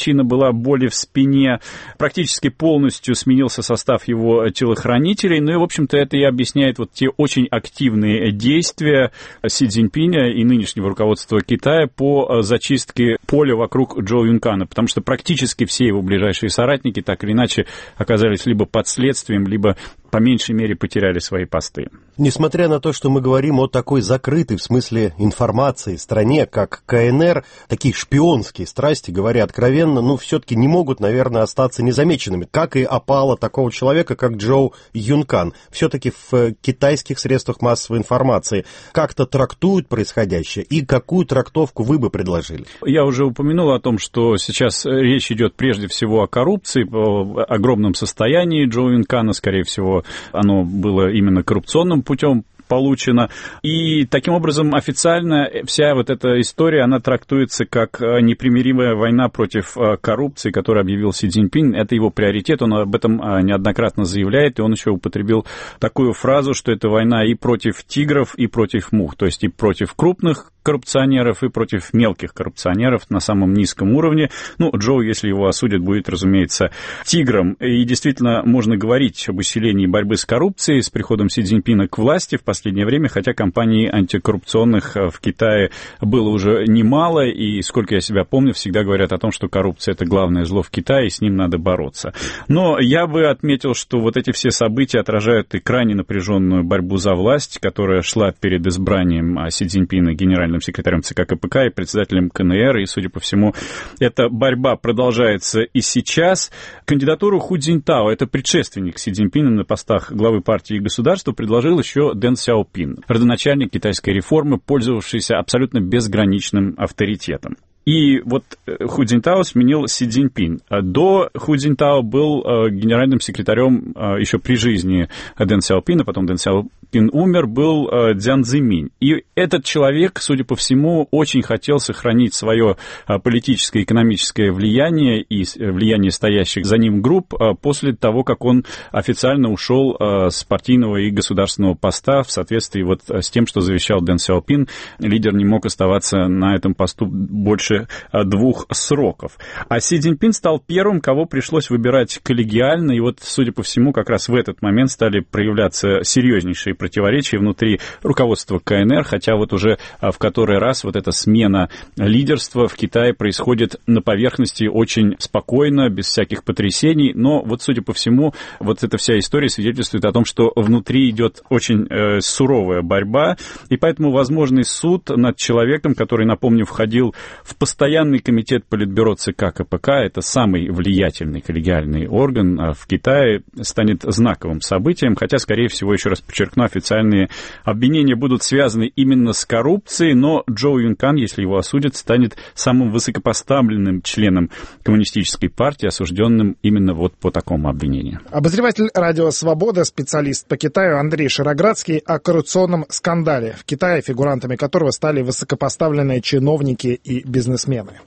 причина была боли в спине. Практически полностью сменился состав его телохранителей. Ну и, в общем-то, это и объясняет вот те очень активные действия Си Цзиньпиня и нынешнего руководства Китая по зачистке поля вокруг Чжоу Юнкана, потому что практически все его ближайшие соратники так или иначе оказались либо под следствием, либо по меньшей мере потеряли свои посты. Несмотря на то, что мы говорим о такой закрытой в смысле информации стране, как ка эн эр, такие шпионские страсти, говоря откровенно, ну, все-таки не могут, наверное, остаться незамеченными, как и опала такого человека, как Чжоу Юнкан. Все-таки в китайских средствах массовой информации как-то трактуют происходящее, и какую трактовку вы бы предложили? Я уже упомянул о том, что сейчас речь идет прежде всего о коррупции, о огромном состоянии Чжоу Юнкана, скорее всего, оно было именно коррупционным путем получено. И таким образом официально вся вот эта история, она трактуется как непримиримая война против коррупции, которую объявил Си Цзиньпин. Это его приоритет, он об этом неоднократно заявляет, и он еще употребил такую фразу, что это война и против тигров, и против мух, то есть и против крупных коррупционеров, и против мелких коррупционеров на самом низком уровне. Ну, Чжоу, если его осудят, будет, разумеется, тигром. И действительно можно говорить об усилении борьбы с коррупцией с приходом Си Цзиньпина к власти в последнее время, хотя кампаний антикоррупционных в Китае было уже немало, и, сколько я себя помню, всегда говорят о том, что коррупция – это главное зло в Китае, и с ним надо бороться. Но я бы отметил, что вот эти все события отражают и крайне напряженную борьбу за власть, которая шла перед избранием Си Цзиньпина генеральным секретарем ЦК КПК и председателем ка эн эр, и, судя по всему, эта борьба продолжается и сейчас. Кандидатуру Ху Цзиньтао, это предшественник Си Цзиньпина на постах главы партии и государства, предложил еще Дэн Сяопин, родоначальник китайской реформы, пользовавшийся абсолютно безграничным авторитетом. И вот Ху Цзиньтао сменил Си Цзиньпин. До Ху Цзиньтао был генеральным секретарем еще при жизни Дэн Сяопина, потом Дэн Сяопин умер, был Цзян Цзиминь. И этот человек, судя по всему, очень хотел сохранить свое политическое и экономическое влияние и влияние стоящих за ним групп после того, как он официально ушел с партийного и государственного поста в соответствии вот с тем, что завещал Дэн Сяопин. Лидер не мог оставаться на этом посту больше двух сроков. А Си Цзиньпин стал первым, кого пришлось выбирать коллегиально, и вот, судя по всему, как раз в этот момент стали проявляться серьезнейшие противоречия внутри руководства ка эн эр, хотя вот уже в который раз вот эта смена лидерства в Китае происходит на поверхности очень спокойно, без всяких потрясений, но вот, судя по всему, вот эта вся история свидетельствует о том, что внутри идет очень э, суровая борьба, и поэтому возможный суд над человеком, который, напомню, входил в постоянный комитет Политбюро ЦК КПК, это самый влиятельный коллегиальный орган в Китае, станет знаковым событием, хотя, скорее всего, еще раз подчеркну, официальные обвинения будут связаны именно с коррупцией, но Чжоу Юнкан, если его осудят, станет самым высокопоставленным членом коммунистической партии, осужденным именно вот по такому обвинению. Обозреватель радио «Свобода», специалист по Китаю Андрей Широградский о коррупционном скандале в Китае, фигурантами которого стали высокопоставленные чиновники и бизнесмены.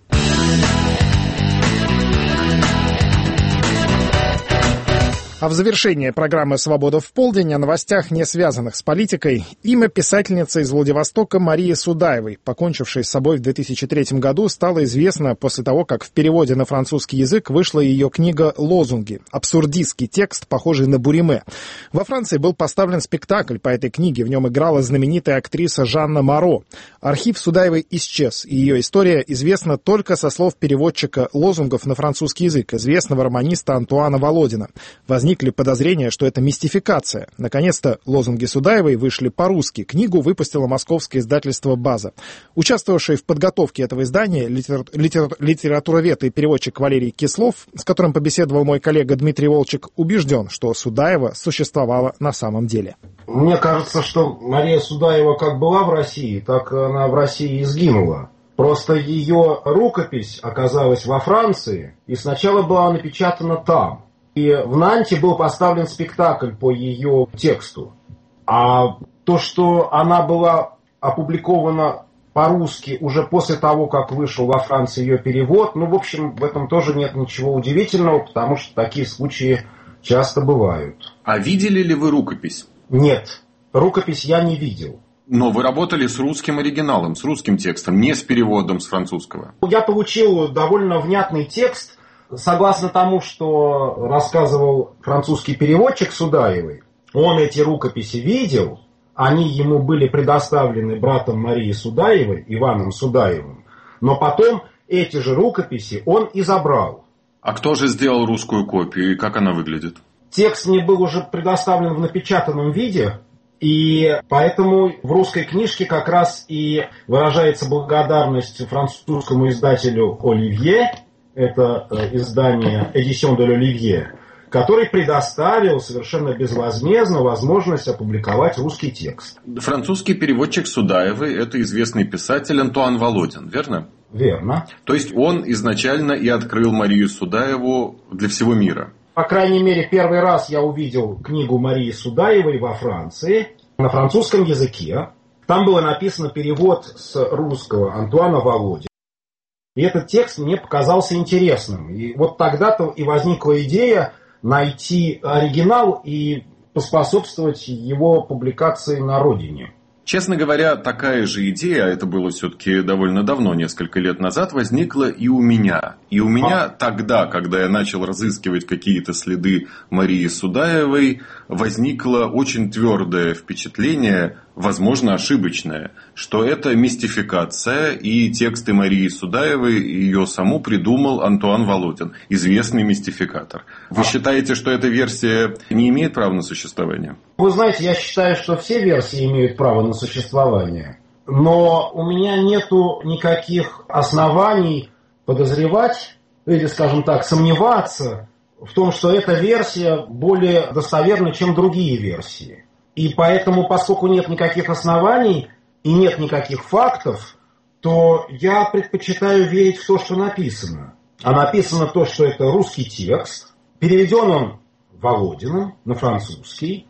А в завершении программы «Свобода в полдень» о новостях, не связанных с политикой, имя писательницы из Владивостока Марии Судаевой, покончившей с собой в две тысячи третьем году, стало известно после того, как в переводе на французский язык вышла ее книга «Лозунги» — абсурдистский текст, похожий на буриме. Во Франции был поставлен спектакль по этой книге, в нем играла знаменитая актриса Жанна Моро. Архив Судаевой исчез, и ее история известна только со слов переводчика лозунгов на французский язык, известного романиста Антуана Володина. Возникли подозрения, что это мистификация. Наконец-то лозунги Судаевой вышли по-русски. Книгу выпустило московское издательство «База». Участвовавший в подготовке этого издания литера... Литера... литературовед и переводчик Валерий Кислов, с которым побеседовал мой коллега Дмитрий Волчек, убежден, что Судаева существовала на самом деле. Мне кажется, что Мария Судаева как была в России, так она в России и сгинула. Просто ее рукопись оказалась во Франции и сначала была напечатана там. И в Нанте был поставлен спектакль по ее тексту. А то, что она была опубликована по-русски уже после того, как вышел во Франции ее перевод, ну, в общем, в этом тоже нет ничего удивительного, потому что такие случаи часто бывают. А видели ли вы рукопись? Нет, рукопись я не видел. Но вы работали с русским оригиналом, с русским текстом, не с переводом с французского. Я получил довольно внятный текст, согласно тому, что рассказывал французский переводчик Судаевой. Он эти рукописи видел, они ему были предоставлены братом Марии Судаевой, Иваном Судаевым, но потом эти же рукописи он и забрал. А кто же сделал русскую копию и как она выглядит? Текст мне был уже предоставлен в напечатанном виде, и поэтому в русской книжке как раз и выражается благодарность французскому издателю Оливье, это издание Édition de l'Olivier, который предоставил совершенно безвозмездно возможность опубликовать русский текст. Французский переводчик Судаевой – это известный писатель Антуан Володин, верно? Верно. То есть он изначально и открыл Марию Судаеву для всего мира? По крайней мере, первый раз я увидел книгу Марии Судаевой во Франции на французском языке. Там было написано перевод с русского Антуана Володина. И этот текст мне показался интересным. И вот тогда-то и возникла идея найти оригинал и поспособствовать его публикации на родине. Честно говоря, такая же идея, это было все-таки довольно давно, несколько лет назад, возникла и у меня. И у меня а? тогда, когда я начал разыскивать какие-то следы Марии Судаевой, возникло очень твердое впечатление, возможно, ошибочное, что это мистификация, и тексты Марии Судаевой ее саму придумал Антуан Володин, известный мистификатор. Вы а? считаете, что эта версия не имеет права на существование? Вы знаете, я считаю, что все версии имеют право на существование. Но у меня нету никаких оснований подозревать, или, скажем так, сомневаться в том, что эта версия более достоверна, чем другие версии. И поэтому, поскольку нет никаких оснований и нет никаких фактов, то я предпочитаю верить в то, что написано. А написано то, что это русский текст, переведен он Володиным на французский,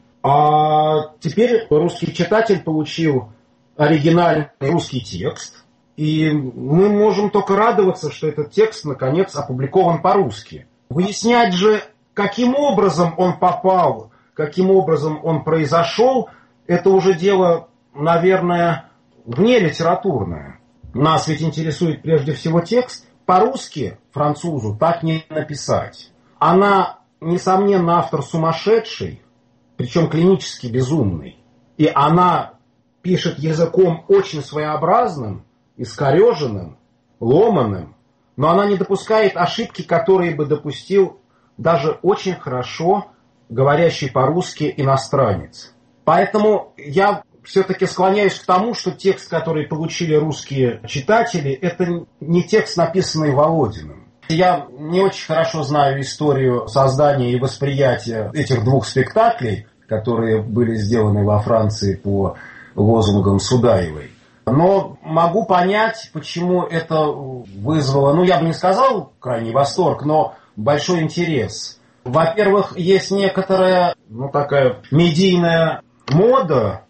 а теперь русский читатель получил оригинальный русский текст, и мы можем только радоваться, что этот текст, наконец, опубликован по-русски. Выяснять же, каким образом он попал, каким образом он произошел, это уже дело, наверное, вне литературное. Нас ведь интересует прежде всего текст. По-русски французу так не написать. Она, несомненно, автор сумасшедший, причем клинически безумный. И она пишет языком очень своеобразным, искореженным, ломаным, но она не допускает ошибки, которые бы допустил даже очень хорошо говорящий по-русски иностранец. Поэтому я все-таки склоняюсь к тому, что текст, который получили русские читатели, это не текст, написанный Володиным. Я не очень хорошо знаю историю создания и восприятия этих двух спектаклей, которые были сделаны во Франции по лозунгам Судаевой. Но могу понять, почему это вызвало, ну я бы не сказал крайний восторг, но большой интерес. Во-первых, есть некоторая, ну такая медийная мода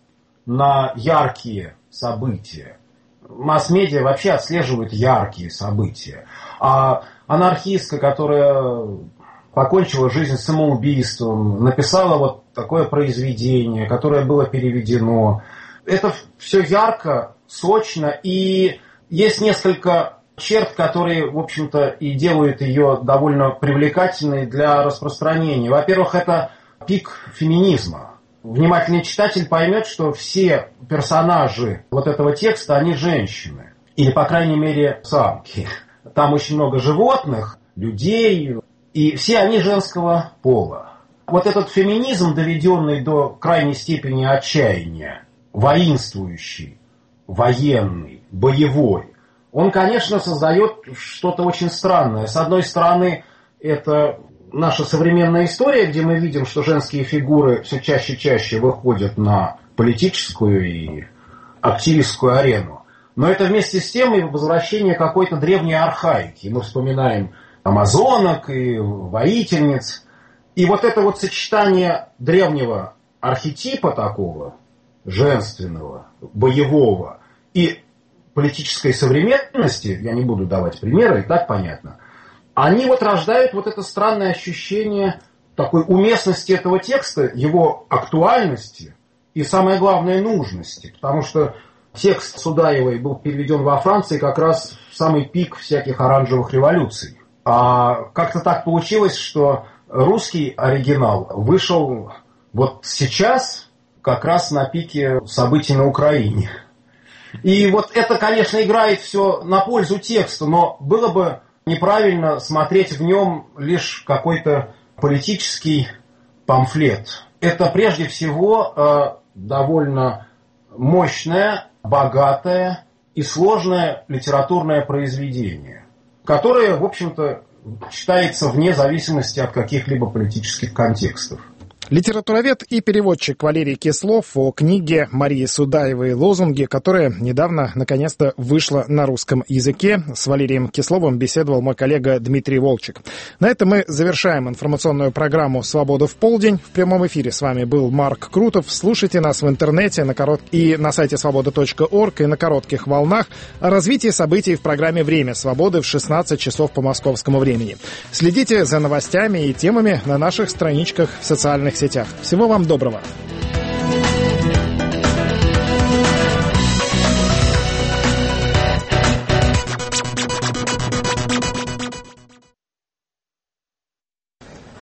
на яркие события. Масс-медиа вообще отслеживают яркие события. А анархистка, которая покончила жизнь самоубийством, написала вот такое произведение, которое было переведено. Это все ярко, сочно, и есть несколько черт, которые, в общем-то, и делают ее довольно привлекательной для распространения. Во-первых, это пик феминизма. Внимательный читатель поймет, что все персонажи вот этого текста, они женщины. Или, по крайней мере, самки. Там очень много животных, людей, и все они женского пола. Вот этот феминизм, доведенный до крайней степени отчаяния, воинствующий, военный, боевой, он, конечно, создает что-то очень странное. С одной стороны, это наша современная история, где мы видим, что женские фигуры все чаще и чаще выходят на политическую и активистскую арену. Но это вместе с тем и возвращение какой-то древней архаики. Мы вспоминаем амазонок и воительниц. И вот это вот сочетание древнего архетипа такого, женственного, боевого, и политической современности, я не буду давать примеры, и так понятно, они вот рождают вот это странное ощущение такой уместности этого текста, его актуальности и, самое главное, нужности. Потому что текст Судаевой был переведен во Франции как раз в самый пик всяких оранжевых революций. А как-то так получилось, что русский оригинал вышел вот сейчас, как раз на пике событий на Украине. И вот это, конечно, играет все на пользу текста, но было бы неправильно смотреть в нем лишь какой-то политический памфлет. Это прежде всего э, довольно мощное, богатое и сложное литературное произведение, которое, в общем-то, читается вне зависимости от каких-либо политических контекстов. Литературовед и переводчик Валерий Кислов о книге Марии Судаевой «Лозунги», которая недавно, наконец-то, вышла на русском языке. С Валерием Кисловым беседовал мой коллега Дмитрий Волчек. На этом мы завершаем информационную программу «Свобода в полдень». В прямом эфире с вами был Марк Крутов. Слушайте нас в интернете на корот... и на сайте свобода точка орг, и на коротких волнах. О развитии событий в программе «Время свободы» в шестнадцать часов по московскому времени. Следите за новостями и темами на наших страничках в социальных сетях. Всего вам доброго.